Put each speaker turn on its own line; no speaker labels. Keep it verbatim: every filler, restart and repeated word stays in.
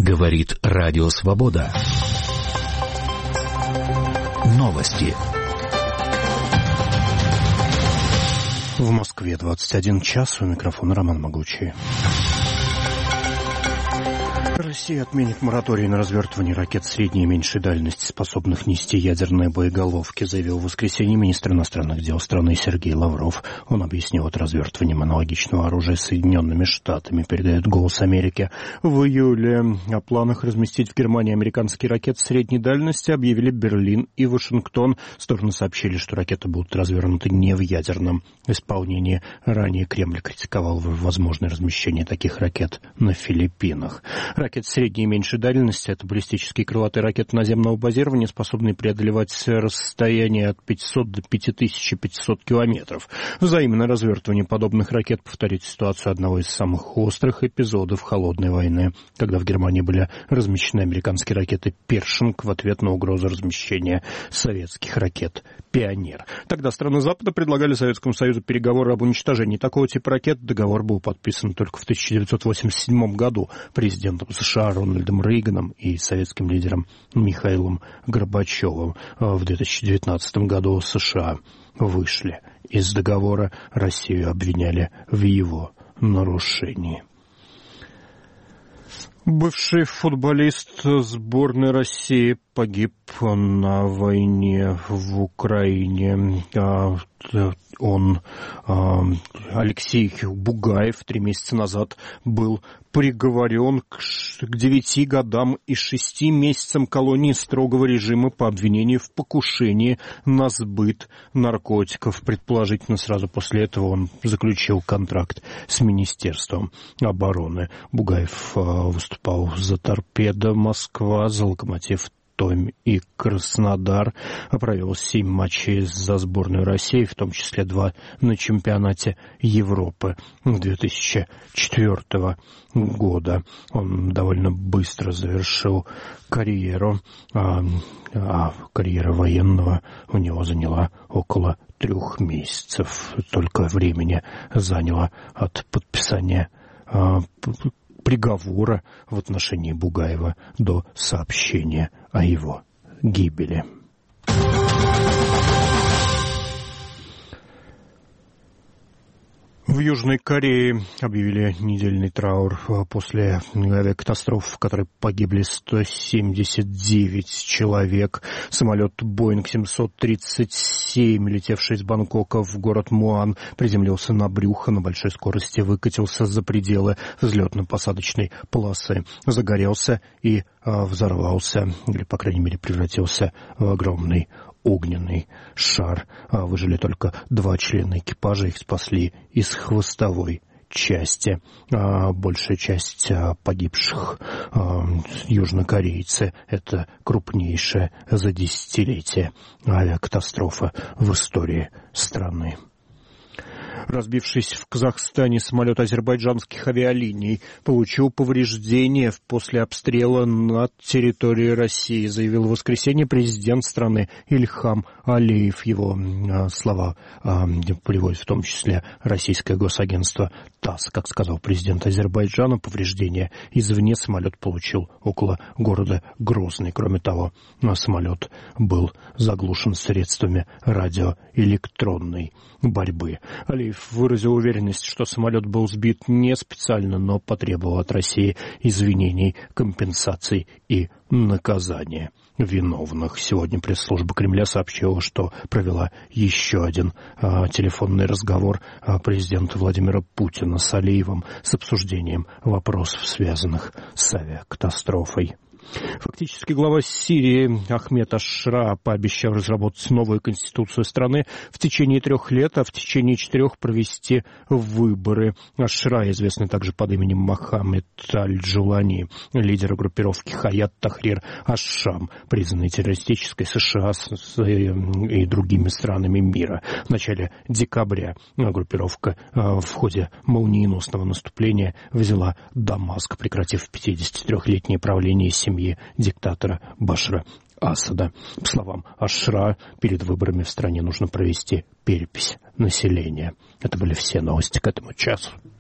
Говорит Радио Свобода. Новости.
В Москве двадцать один час. У микрофона Роман Могучий. Россия отменит мораторий на развертывание ракет средней и меньшей дальности, способных нести ядерные боеголовки, заявил в воскресенье министр иностранных дел страны Сергей Лавров. Он объяснил это развертыванием аналогичного оружия Соединенными Штатами, передает «Голос Америки». В июле о планах разместить в Германии американские ракеты средней дальности объявили Берлин и Вашингтон. Стороны сообщили, что ракеты будут развернуты не в ядерном исполнении. Ранее Кремль критиковал возможное размещение таких ракет на Филиппинах. Ракеты средней и меньшей дальности — это баллистические крылатые ракеты наземного базирования, способные преодолевать расстояние от пятисот до пяти тысяч пятисот километров. Взаимное развертывание подобных ракет повторит ситуацию одного из самых острых эпизодов холодной войны, когда в Германии были размещены американские ракеты «Першинг» в ответ на угрозу размещения советских ракет «Пионер». Тогда страны Запада предлагали Советскому Союзу переговоры об уничтожении такого типа ракет. Договор был подписан только в тысяча девятьсот восемьдесят седьмом году президентом США Рональдом Рейганом и советским лидером Михаилом Горбачевым. В две тысячи девятнадцатом году США вышли из договора, Россию обвиняли в его нарушении. Бывший футболист сборной России погиб на войне в Украине. Он, Алексей Бугаев, три месяца назад был приговорен к девяти годам и шести месяцам колонии строгого режима по обвинению в покушении на сбыт наркотиков. Предположительно, сразу после этого он заключил контракт с Министерством обороны. Бугаев выступал за «Торпедо Москва», за «Локомотив Томь» и «Краснодар». Провел семь матчей за сборную России, в том числе два на чемпионате Европы две тысячи четвёртого года. Он довольно быстро завершил карьеру, а, а карьера военного у него заняла около трех месяцев. Только времени заняло от подписания а, приговора в отношении Бугаева до сообщения о его гибели. В Южной Корее объявили недельный траур после авиакатастрофы, в которой погибли сто семьдесят девять человек. Самолет Боинг семьсот тридцать семь, летевший из Бангкока в город Муан, приземлился на брюхо, на большой скорости выкатился за пределы взлетно-посадочной полосы, загорелся и а, взорвался, или, по крайней мере, превратился в огромный огненный шар. Выжили только два члена экипажа, их спасли из хвостовой части. Большая часть погибших южнокорейцы — это крупнейшая за десятилетие авиакатастрофа в истории страны. Разбившись в Казахстане самолет азербайджанских авиалиний получил повреждения после обстрела над территорией России, заявил в воскресенье президент страны Ильхам Алиев. Его а, слова а, приводит в том числе российское госагентство ТАСС. Как сказал президент Азербайджана, повреждения извне самолет получил около города Грозный. Кроме того, самолет был заглушен средствами радиоэлектронной борьбы. Алиев выразил уверенность, что самолет был сбит не специально, но потребовал от России извинений, компенсаций и наказания виновных. Сегодня пресс-служба Кремля сообщила, что провела еще один а, телефонный разговор а, президента Владимира Путина с Алиевым с обсуждением вопросов, связанных с авиакатастрофой. Фактически глава Сирии Ахмед аш-Шара пообещал разработать новую конституцию страны в течение трех лет, а в течение четырех провести выборы. Аш-Шара, известный также под именем Мохаммед аль-Джулани, лидер группировки Хаят Тахрир аш-Шам, признанной террористической США и другими странами мира. В начале декабря группировка в ходе молниеносного наступления взяла Дамаск, прекратив пятидесятитрёхлетнее правление семьи диктатора Башара Асада. По словам аш-Шара, перед выборами в стране нужно провести перепись населения. Это были все новости к этому часу.